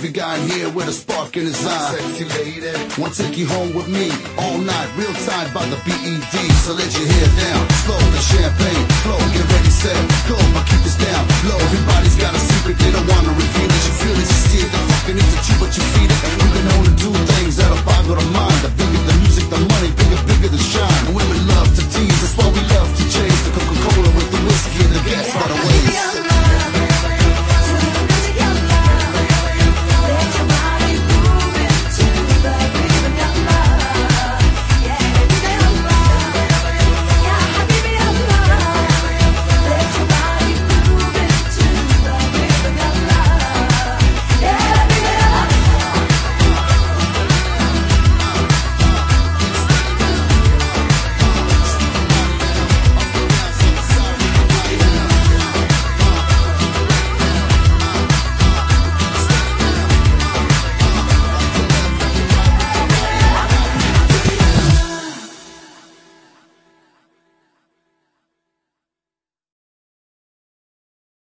every guy in here with a spark in his eye. Sexy lady, wanna take you home with me all night, real time by the BED. So let your hair down, slow the champagne flow, get ready, set, go. I'll keep this down low. Everybody's got a secret, they don't wanna reveal it. You feel it, you see it, they're fucking into you, but you feed it. And you can only do things that'll boggle the mind. The bigger the music, the money, bigger